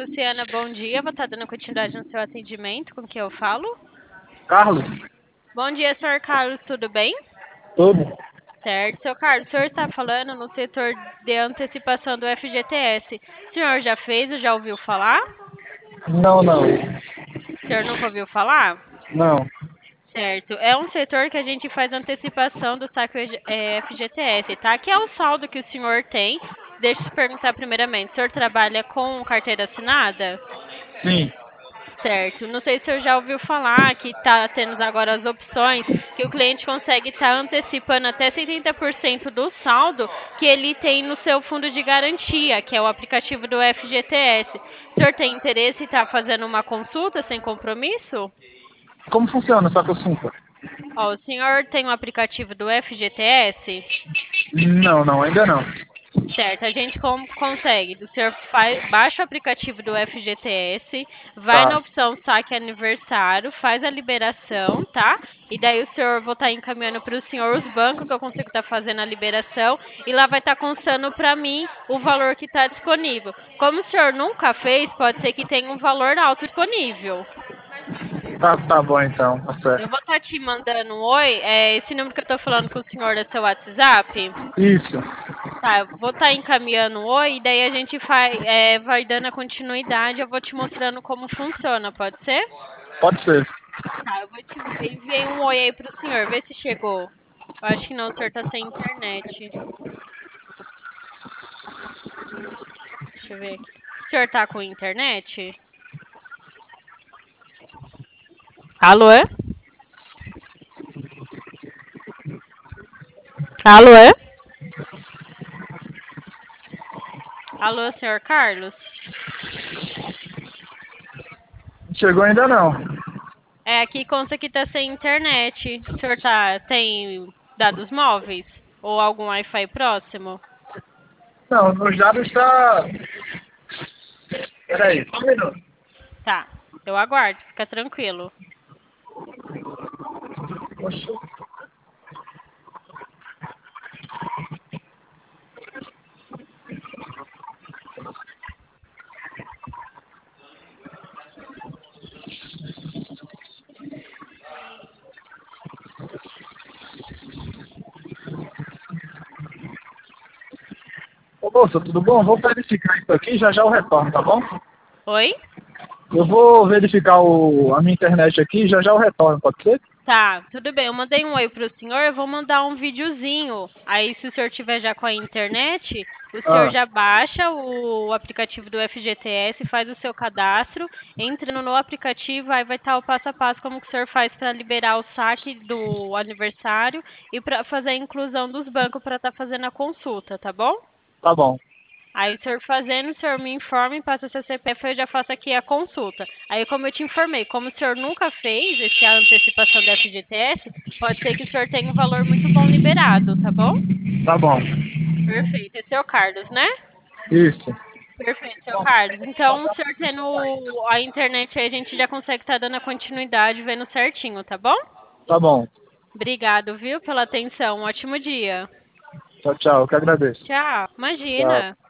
Luciana, bom dia. Vou estar dando continuidade no seu atendimento. Com quem eu falo? Carlos, Bom dia, senhor Carlos, tudo bem? tudo? Certo, seu Carlos, o senhor está falando no setor de antecipação do FGTS. O senhor já fez ou já ouviu falar? Não, não, O senhor nunca ouviu falar? não. Certo, é um setor que a gente faz antecipação do saque FGTS, tá? Que é o saldo que o senhor tem. Deixa eu te perguntar primeiramente, o senhor trabalha com carteira assinada? Sim, Certo. Não sei se o senhor já ouviu falar que está tendo agora as opções que o cliente consegue estar antecipando até 70% do saldo que ele tem no seu fundo de garantia, que é o aplicativo do FGTS. O senhor tem interesse em estar fazendo uma consulta sem compromisso? como funciona essa consulta? Ó, o senhor tem um aplicativo do FGTS? Não, não, ainda não. Certo, a gente consegue. O senhor baixa o aplicativo do FGTS, vai na Tá, opção saque aniversário, faz a liberação, tá? E daí o senhor vou estar encaminhando para o senhor os bancos que eu consigo estar fazendo a liberação e lá vai estar constando para mim o valor que está disponível. Como o senhor nunca fez, pode ser que tenha um valor alto disponível. tá bom então, tá Eu certo. vou estar te mandando um oi. Esse número que eu estou falando com o senhor é seu WhatsApp? Isso, Tá, eu vou estar encaminhando o oi, e daí a gente vai dando a continuidade, eu vou te mostrando como funciona, pode ser? pode ser. Tá, enviei um oi aí pro senhor, vê se chegou. Eu acho que não, o senhor tá sem internet. Deixa eu ver aqui. O senhor tá com internet? Alô? Alô? Alô, senhor Carlos? Não chegou ainda não. É, aqui consta que tá sem internet. O senhor tem dados móveis? Ou algum Wi-Fi próximo? Não, nos dados está. Peraí, só um minuto. Tá, eu aguardo, fica tranquilo. Poxa. Ô moça, tudo bom? Vou verificar isso aqui, já já eu retorno, tá bom? Oi? Eu vou verificar a minha internet aqui, já já eu retorno, pode ser? Tá, tudo bem. Eu mandei um oi pro senhor, eu vou mandar um videozinho. Aí, se o senhor tiver já com a internet, o senhor Ah, já baixa o aplicativo do FGTS, faz o seu cadastro, entra no aplicativo, aí vai estar o passo a passo como que o senhor faz para liberar o saque do aniversário e para fazer a inclusão dos bancos para estar fazendo a consulta, tá bom? tá bom, Aí, o senhor fazendo, o senhor me informa e passa seu CPF, eu já faço aqui a consulta. Aí, como eu te informei, como o senhor nunca fez a antecipação da FGTS, pode ser que o senhor tenha um valor muito bom liberado, tá bom? tá bom. Perfeito. Esse é o Carlos, né? Isso, Perfeito, seu Carlos. Então, o senhor tendo a internet aí, a gente já consegue estar dando a continuidade, vendo certinho, tá bom? tá bom. Obrigado, viu, pela atenção. Um ótimo dia. Tchau, tchau, eu que agradeço. Tchau. Tchau. Imagina.